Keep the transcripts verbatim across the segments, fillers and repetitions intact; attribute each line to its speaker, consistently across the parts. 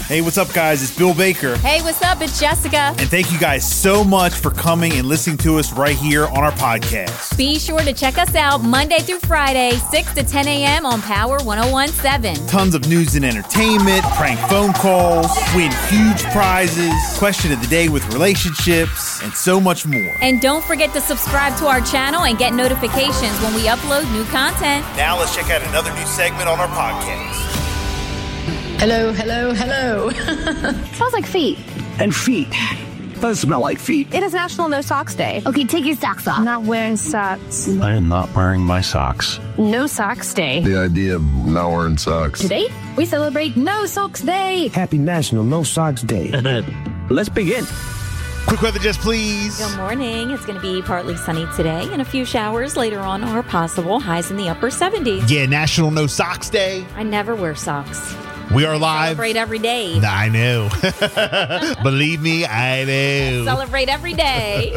Speaker 1: Hey, what's up, guys? It's Bill Baker.
Speaker 2: Hey, what's up? It's Jessica.
Speaker 1: And thank you guys so much for coming and listening to us right here on our podcast.
Speaker 2: Be sure to check us out Monday through Friday, six to ten a.m. on Power one oh one point seven.
Speaker 1: Tons of news and entertainment, prank phone calls, win huge prizes, question of the day with relationships, and so much more.
Speaker 2: And don't forget to subscribe to our channel and get notifications when we upload new content.
Speaker 1: Now let's check out another new segment on our podcast.
Speaker 3: Hello, hello, hello.
Speaker 4: Smells like feet.
Speaker 5: And feet. Does smell like feet.
Speaker 4: It is National No Socks Day.
Speaker 6: Okay, take your socks off.
Speaker 4: I'm not wearing socks.
Speaker 5: I am not wearing my socks.
Speaker 4: No Socks Day.
Speaker 7: The idea of not wearing socks.
Speaker 4: Today, we celebrate No Socks Day.
Speaker 8: Happy National No Socks Day.
Speaker 5: Let's begin.
Speaker 1: Quick weather, just please.
Speaker 2: Good morning. It's going to be partly sunny today, and a few showers later on are possible. Highs in the upper seventies.
Speaker 1: Yeah, National No Socks Day.
Speaker 2: I never wear socks.
Speaker 1: We are live.
Speaker 2: Celebrate every day.
Speaker 1: I know. Believe me, I know.
Speaker 2: Celebrate every day.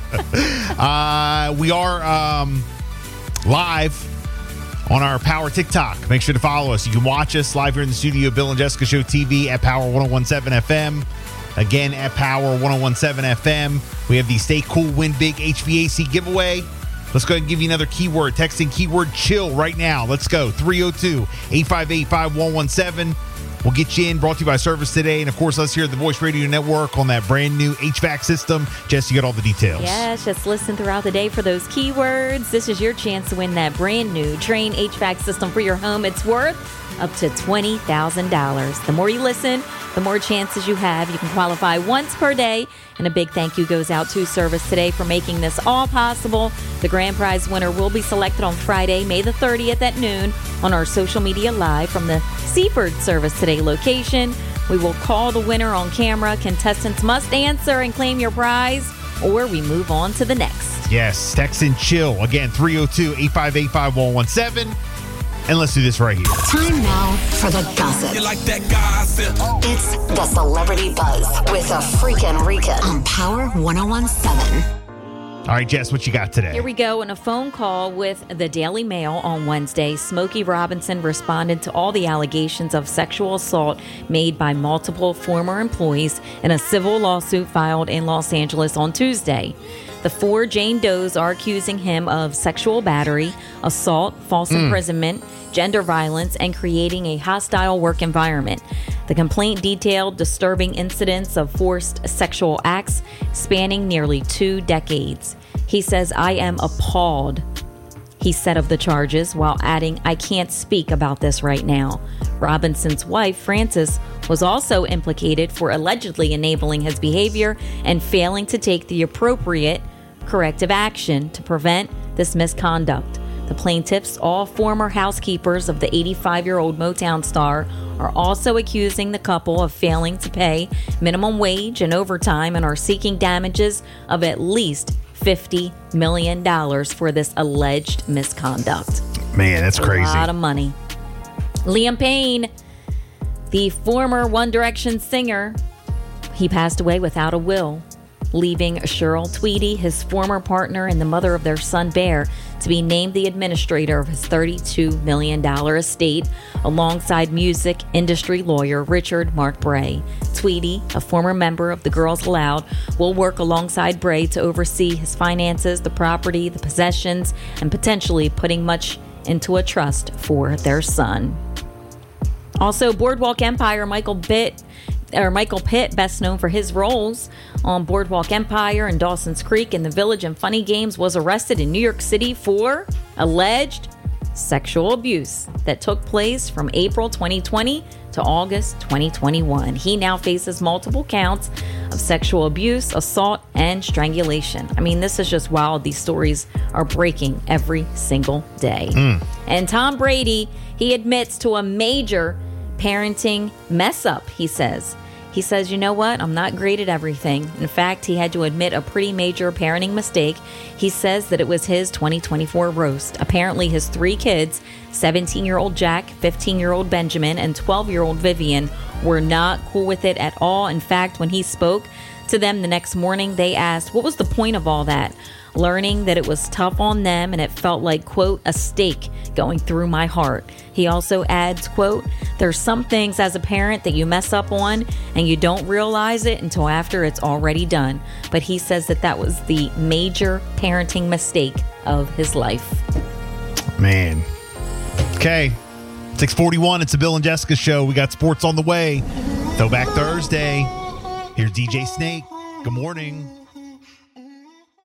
Speaker 1: uh, we are um, live on our Power TikTok. Make sure to follow us. You can watch us live here in the studio, Bill and Jessica Show T V at Power one oh one point seven F M. Again, at Power one oh one point seven F M. We have the Stay Cool, Win Big H V A C giveaway. Let's go ahead and give you another keyword. Texting keyword chill right now. Let's go. three oh two, eight five eight, five one one seven. We'll get you in. Brought to you by Service Today. And, of course, let's hear the Voice Radio Network on that brand new H V A C system. Jess, you got all the details.
Speaker 2: Yes, just listen throughout the day for those keywords. This is your chance to win that brand new Train H V A C system for your home. It's worth up to twenty thousand dollars. The more you listen, the more chances you have. You can qualify once per day. And a big thank you goes out to Service Today for making this all possible. The grand prize winner will be selected on Friday, May the thirtieth at noon on our social media live from the Seaford Service Today location. We will call the winner on camera. Contestants must answer and claim your prize, or we move on to the next.
Speaker 1: Yes, text and chill. Again, three oh two, eight five eight, five one one seven. And let's do this right here.
Speaker 9: Time now for the gossip.
Speaker 10: You like that gossip?
Speaker 9: It's the Celebrity Buzz with a freakin' Rika on Power one oh one point seven.
Speaker 1: All right, Jess, what you got today?
Speaker 2: Here we go. In a phone call with the Daily Mail on Wednesday, Smokey Robinson responded to all the allegations of sexual assault made by multiple former employees in a civil lawsuit filed in Los Angeles on Tuesday. The four Jane Does are accusing him of sexual battery, assault, false mm. imprisonment, gender violence, and creating a hostile work environment. The complaint detailed disturbing incidents of forced sexual acts spanning nearly two decades. He says, "I am appalled," he said of the charges, while adding, "I can't speak about this right now." Robinson's wife, Frances, was also implicated for allegedly enabling his behavior and failing to take the appropriate corrective action to prevent this misconduct. The plaintiffs, all former housekeepers of the eighty-five-year-old Motown star, are also accusing the couple of failing to pay minimum wage and overtime and are seeking damages of at least fifty million dollars for this alleged misconduct.
Speaker 1: Man, that's crazy.
Speaker 2: A lot of money. Liam Payne, the former One Direction singer, he passed away without a will, leaving Cheryl Tweedy, his former partner and the mother of their son Bear, to be named the administrator of his thirty-two million dollars estate alongside music industry lawyer Richard Mark Bray. Tweedy, a former member of the Girls Aloud, will work alongside Bray to oversee his finances, the property, the possessions, and potentially putting much into a trust for their son. Also, Boardwalk Empire, Michael Pitt, or Michael Pitt, best known for his roles on Boardwalk Empire and Dawson's Creek and The Village and Funny Games, was arrested in New York City for alleged sexual abuse that took place from April twenty twenty to August twenty twenty-one. He now faces multiple counts of sexual abuse, assault, and strangulation. I mean, this is just wild. These stories are breaking every single day. Mm. And Tom Brady, he admits to a major parenting mess up, he says. He says, you know what? I'm not great at everything. In fact, he had to admit a pretty major parenting mistake. He says that it was his twenty twenty-four roast. Apparently, his three kids, seventeen-year-old Jack, fifteen-year-old Benjamin, and twelve-year-old Vivian, were not cool with it at all. In fact, when he spoke to them the next morning, they asked, what was the point of all that? Learning that it was tough on them and it felt like, quote, a stake going through my heart. He also adds, quote, there's some things as a parent that you mess up on and you don't realize it until after it's already done. But he says that that was the major parenting mistake of his life.
Speaker 1: Man. Okay. six forty-one, it's the Bill and Jessica Show. We got sports on the way. Throwback Thursday. Here's D J Snake. Good morning.